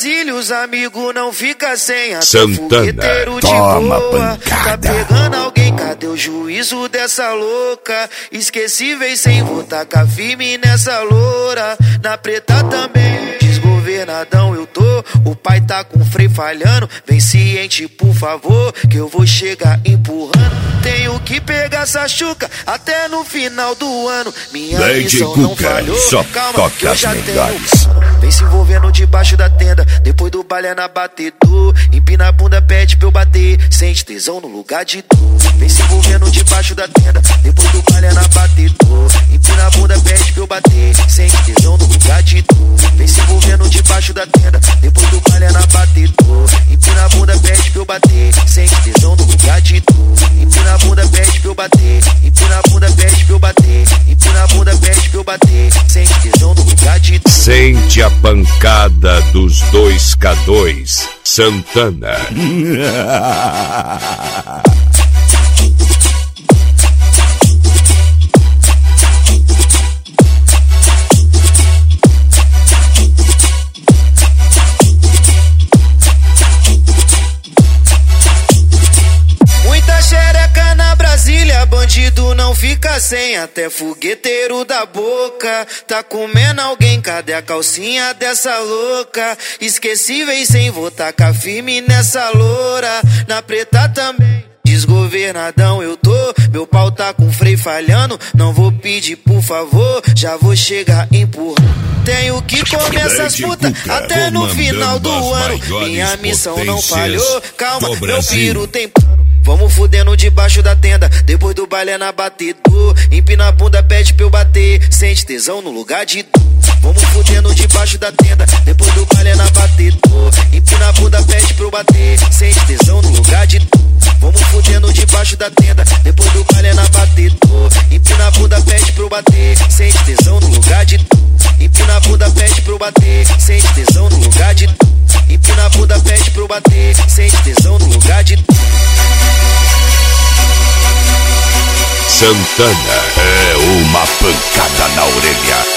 Brasília, os amigos não ficam sem. Até Santana, toma pancada. Tá pegando alguém, cadê o juízo dessa louca? Esquecíveis sem votar com a firme nessa loura. Na preta também, desgovernadão eu tô. O pai tá com o freio falhando. Vem ciente, por favor, que eu vou chegar empurrando. Tenho que pegar essa chuca até no final do ano. Minha Leite missão Cuca, não falhou. só Calma, toca que eu as já melhores. tenho. Vem se envolvendo debaixo da tenda. Depois do baile é na batedor. Empina a bunda, pede pra eu bater. Sente tesão no lugar de dor. Vem se envolvendo debaixo da tenda. Depois do baile é na batedor. Empina a bunda, pede pra eu bater. Sente tesão no lugar de dor. Vem se envolvendo debaixo da tenda. Depois do baile é na batedor. Empina a bunda, pede pra eu bater. Sente tesão no lugar de dor. Empina a bunda, pede pra eu bater. Empina a bunda, pede pra eu bater. Empina a bunda, pede pra eu bater. Sente tesão no lugar de dor. Sente a pancada dos 2K2, Santana. Muita xereca na Brasília, bandido não fica sem. Até fogueteiro da boca tá comendo alguém, cadê a calcinha dessa louca? Esquecíveis sem votar com a firme nessa loura. Na preta também, desgovernadão eu tô. Meu pau tá com freio falhando. Não vou pedir por favor, já vou chegar empurrando. Tenho que comer essas putas até no final do ano. Minha missão não falhou. Calma, meu piro tem plano. Vamos fudendo debaixo da tenda. Depois do baile é na batedor. Empina a bunda, pede pra eu bater. Sente tesão no lugar de dor. Vamos fudendo debaixo da tenda. Depois do baile é na batedor. Empina a bunda, pede pra eu bater. Sente tesão no lugar de dor. Vamos fudendo debaixo da tenda. Depois do baile é na batedor. Empina a bunda, pede pra eu bater. Sente tesão no lugar de dor. Empina a bunda, pede pra eu bater. Sente tesão no lugar de dor. Empina a bunda, pede pra eu bater. Sente tesão no lugar de dor. Santana É uma pancada na orelha.